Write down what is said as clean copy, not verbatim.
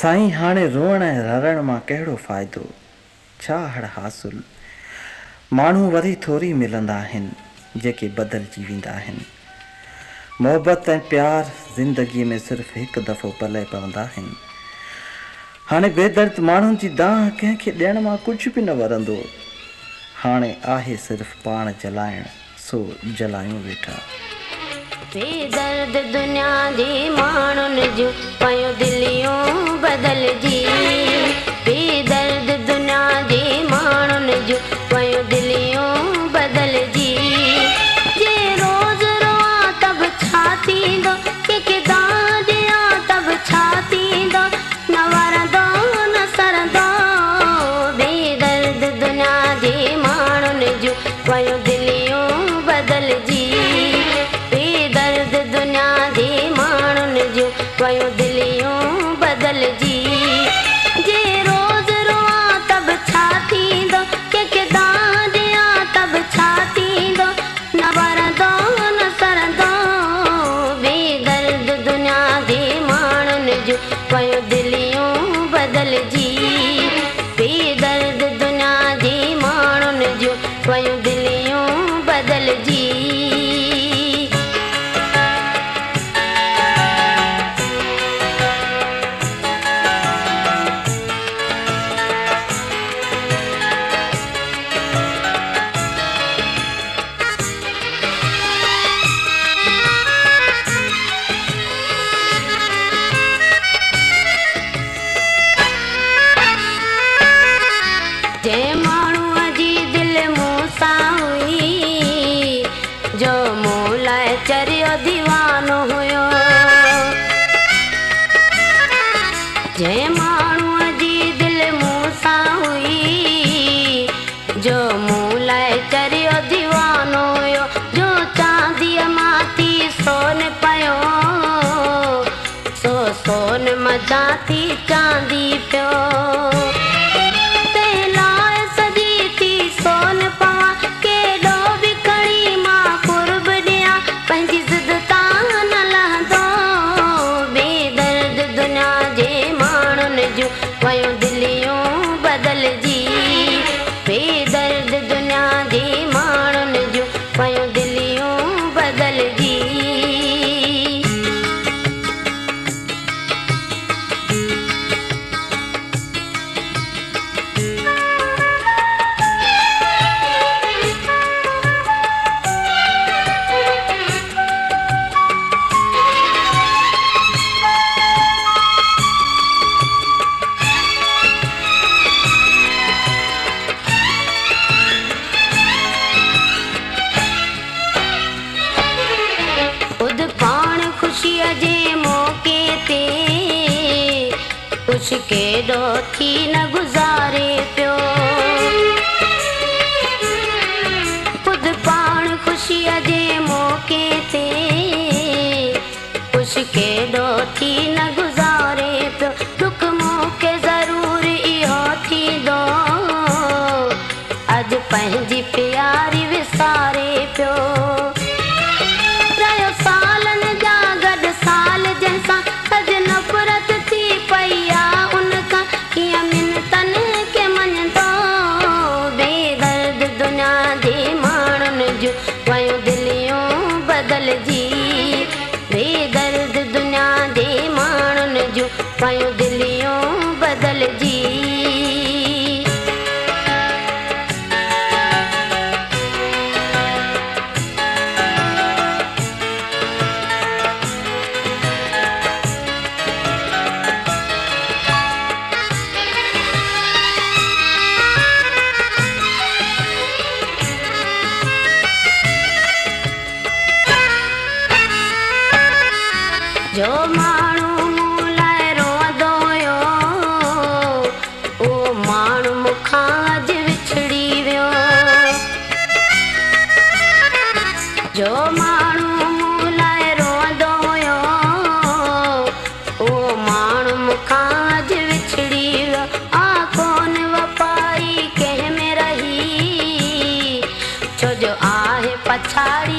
साईं हाणे रोअण ऐं ररण मां कहिड़ो फ़ाइदो, छा हड़ हासिल। माण्हू वरी थोरी मिलंदा आहिनि जेके बदिलजी वेंदा आहिनि। मोहबत ऐं प्यार ज़िंदगीअ में सिर्फ़ु हिकु दफ़ो पले पवंदा आहिनि। हाणे बेदर्द माण्हुनि जी दाह कंहिंखे ॾियण मां कुझु बि न वरंदो। हाणे आहे सिर्फ़ु पाण जलाइण, सो जलायूं वेठा। बेदर्द दुनिया जे माण्हुनि जूं पयूं दिलियूं बदिलजी। बेदर्द दुनिया जे माण्हुनि जूं पयूं दिलियूं बदिलजी। जे रोज़ रोआ तब छा थींदो, कंहिंखे दाह ॾियां तब छा थींदो, न वरंदो न सरंदो। बेदर्द दुनिया जे माण्हुनि जूं पयूं दिलियूं बदिलजी। दुनिया जे माण्हुनि जूं पयूं दिलियूं बदिलजी। जे रोज़ रोआ तब छा थींदो, कंहिंखे दाह ॾियां तब छा थींदो, न वरंदो न सरंदो। बेदर्द दुनिया जे माण्हुनि जूं पयूं दिलियूं बदिलजी। बेदर्द दुनिया जे माण्हुनि जूं पयूं दिलियूं बदिलजी। जंहिं माण्हूअ जी दिलि मूं सां हुई, जो मूं लाइ चरियो दीवानो हुयो। जंहिं माण्हूअ जी दिलि मूं सां हुई, जो मूं लाइ चरियो दीवानो हुयो। जो चांदीअ मां थी सोन पियो, सो सोन मज़ा थी चांदी पियो। पयूं दिलियूं बदिलजी। बेदर्द दुनिया जे माण्हुनि जूं पयूं दिलियूं बदिलजी। ख़ुशीअ जे मौक़े ते कुझु केॾो थी न गुज़ारे पियो। ख़ुदि पाण ख़ुशीअ जे मौक़े ते कुझु केॾो थी न गुज़ारे पियो। दुख मूंखे ज़रूरु इहो थींदो, अॼु पंहिंजी प्यारी विसारे पियो। नफ़रत थी पई आहे उनखां, कीअं मिन्नतनि खे मञंदो। बेदर्द दुनिया जे माण्हुनि जूं पयूं दिलियूं बदिलजी। बेदर्द दुनिया जे माण्हुनि जूं पयूं दिलियूं बदिलजी। जो माण्हू मूं लाइ रोअंदो हुयो, उहो माण्हू मूंखां अॼु विछड़ी वियो। जो माण्हू मूं लाइ रोअंदो हुयो, उहो माण्हू मूंखां अॼु विछड़ी वियो। कोन वफ़ाई कंहिं में रही, छो जो आहे पछाड़ी